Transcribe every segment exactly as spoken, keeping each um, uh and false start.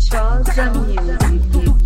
Cosa Music.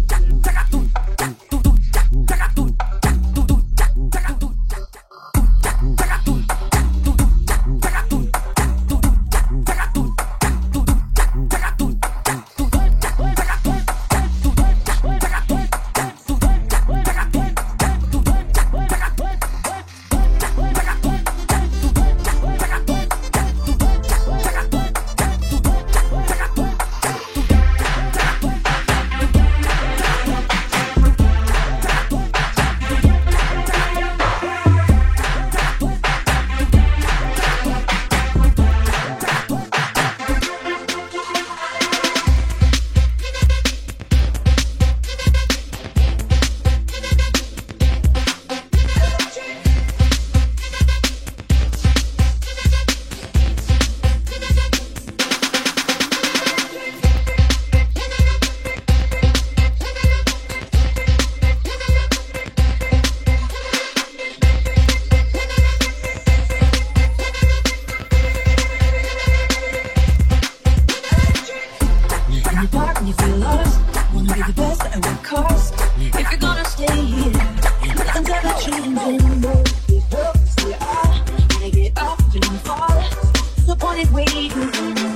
You feel lost, wanna be the best at what cost. If you're gonna stay here, nothing's ever changing. No, we both still are. Wanna get up, you don't fall. What's the point in waiting?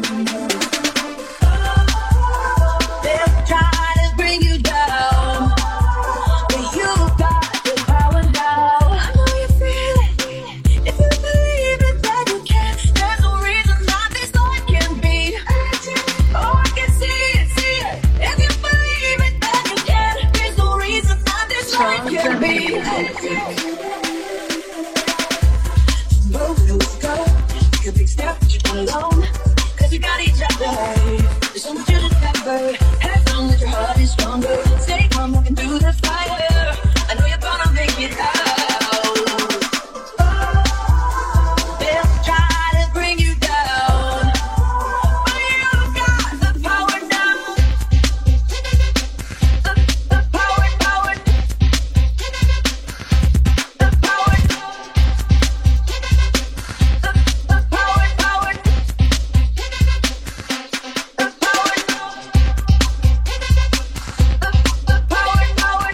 They'll try to bring you down, but you've got the power now. I know you feel it. If you believe it, then you can. There's no reason that this life can be. Oh, I can see it, see it. If you believe it, then you can. There's no reason that this life can be. Move, let's go. Take a big step, but you're not alone. Cause we got each other. There's so much you discover. Head on that your heart is stronger. Stay calm, walking through the fire. I know you're gonna make it out. They'll try to bring you down, but you've got the power now. The, the power, power. The power. The, the power, power. The power. The, the power, power.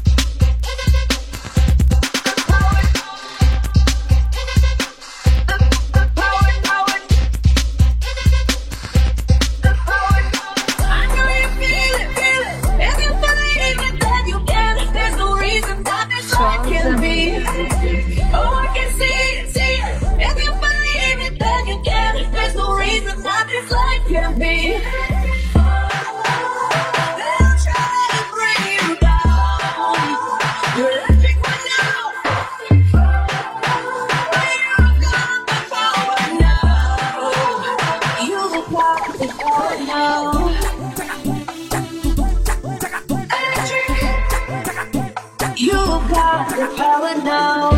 You've got the power now.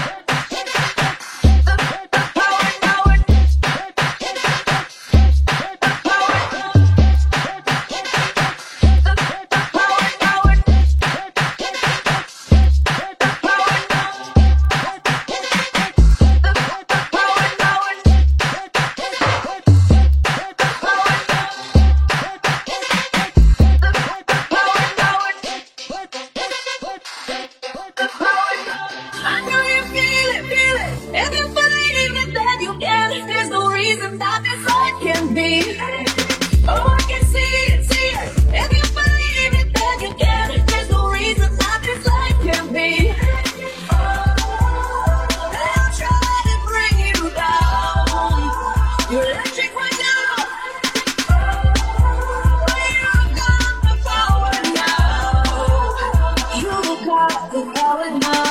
I know you feel it, feel it. If you believe it, then you can. There's no reason that this life can be. Oh, I can see it, see it. If you believe it, then you can. There's no reason that this life can be. They'll try to bring you down. You're electric right now. But you've got the power now. You've got the power now.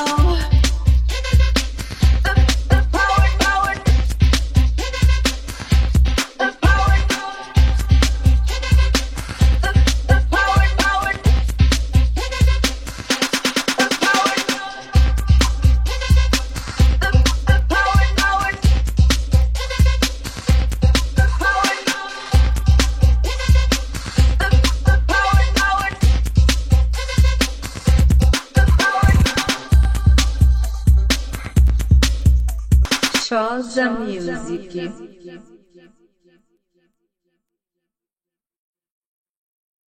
Cosa Music.